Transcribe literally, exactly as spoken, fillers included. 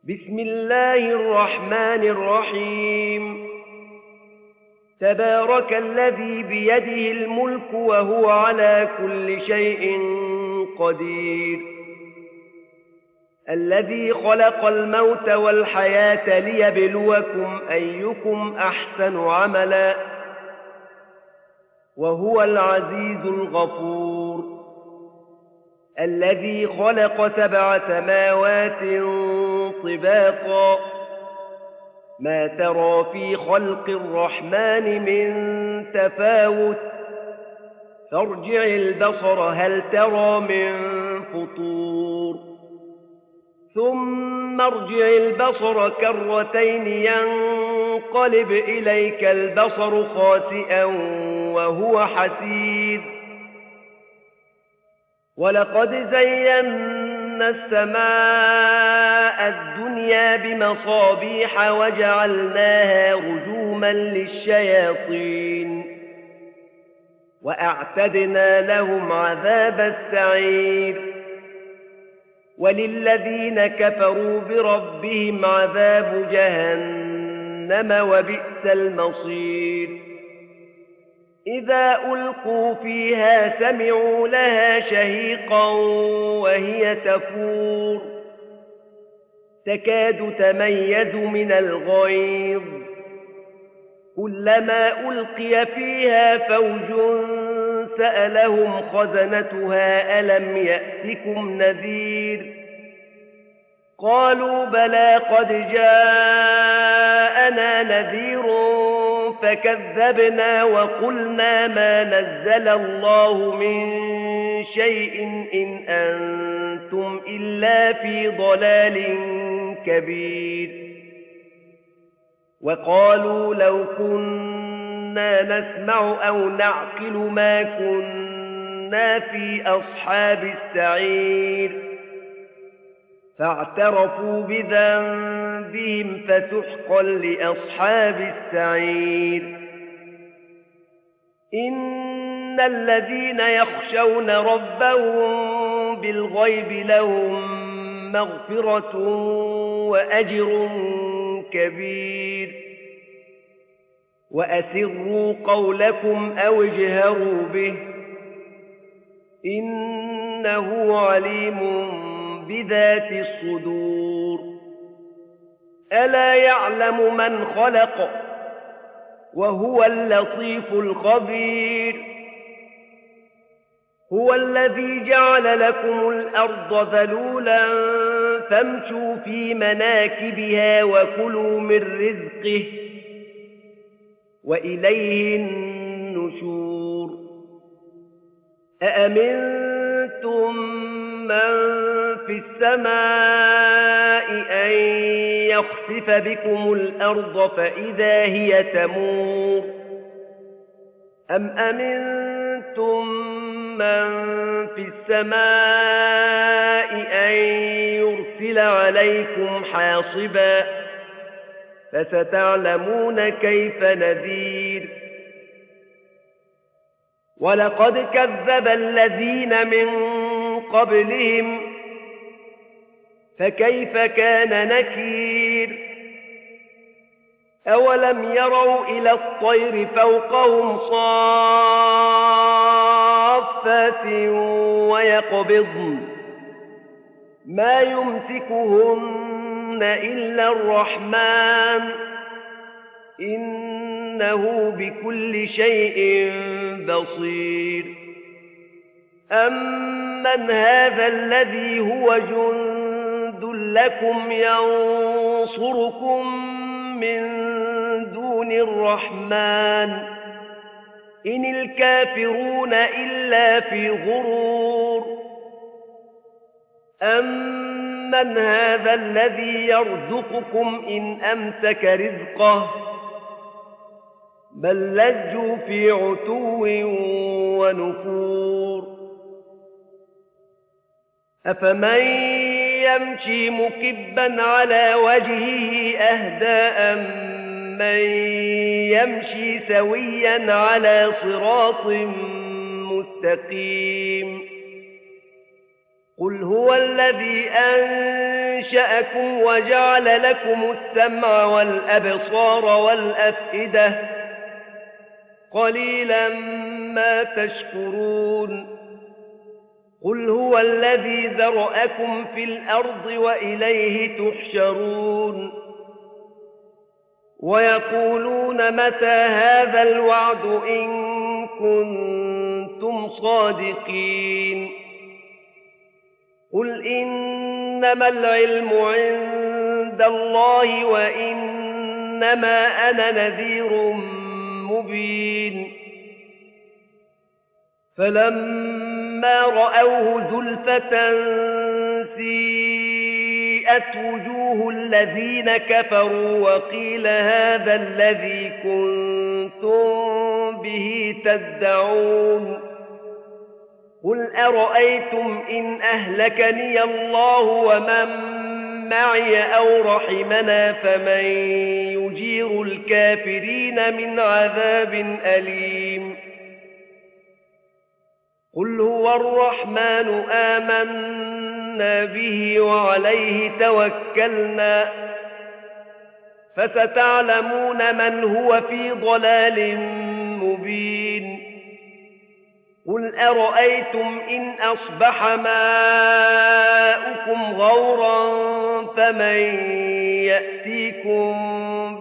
بسم الله الرحمن الرحيم تبارك الذي بيده الملك وهو على كل شيء قدير الذي خلق الموت والحياة ليبلوكم أيكم أحسن عملا وهو العزيز الغفور الذي خلق سبع سماوات طباقا ما ترى في خلق الرحمن من تفاوت فارجع البصر هل ترى من فطور ثم ارجع البصر كرتين ينقلب إليك البصر خاسئا وهو حسير ولقد زينا السماء الدنيا بمصابيح وجعلناها رجوما للشياطين وأعتدنا لهم عذاب السعير وللذين كفروا بربهم عذاب جهنم وبئس المصير إذا ألقوا فيها سمعوا لها شهيقا وهي تفور تكاد تميز من الغيظ كلما ألقي فيها فوج سألهم خزنتها ألم يأتكم نذير قالوا بلى قد جاءنا نذير فكذبنا وقلنا ما نزل الله من شيء إن أنتم إلا في ضلال كبير وقالوا لو كنا نسمع أو نعقل ما كنا في أصحاب السعير فاعترفوا بذنبهم فسحقا لأصحاب السعير إن الذين يخشون ربهم بالغيب لهم مغفرة وأجر كبير وأسروا قولكم أو اجهروا به إنه عليم بذات الصدور ألا يعلم من خلق وهو اللطيف الخبير هو الذي جعل لكم الأرض ذلولا فامشوا في مناكبها وكلوا من رزقه وإليه النشور أأمنتم من في السماء أن يخسف بكم الأرض فإذا هي تمور أم أمنتم من في السماء أن يرسل عليكم حاصبا فستعلمون كيف نذير ولقد كذب الذين من قبلهم فكيف كان نكير أولم يروا إلى الطير فوقهم صافات ويقبضن ما يمسكهن إلا الرحمن إنه بكل شيء بصير أمن هذا الذي هو جند لكم ينصركم من دون الرحمن إن الكافرون إلا في غرور أمن هذا الذي يرزقكم إن أمسك رزقه بل لجوا في عتو ونفور أفمن يمشي مكبا على وجهه أهدى أمن يمشي سويا على صراط مستقيم قل هو الذي أنشأ أنشأكم وجعل لكم السمع والأبصار والأفئدة قليلا ما تشكرون قل هو الذي ذرأكم في الأرض وإليه تحشرون ويقولون متى هذا الوعد إن كنتم صادقين قل إنما العلم عند الله وإنما أنا نذير مبين فلما رأوه زلفة سيئت وجوه الذين كفروا وقيل هذا الذي كنتم به تدعون قل أرأيتم إن أهلكني الله ومن معي أو رحمنا فمن يجير الكافرين من عذاب أليم قل هو الرحمن آمنا به وعليه توكلنا فستعلمون من هو في ضلال مبين قل أرأيتم إن أصبح ماؤكم غورا فمن يأتيكم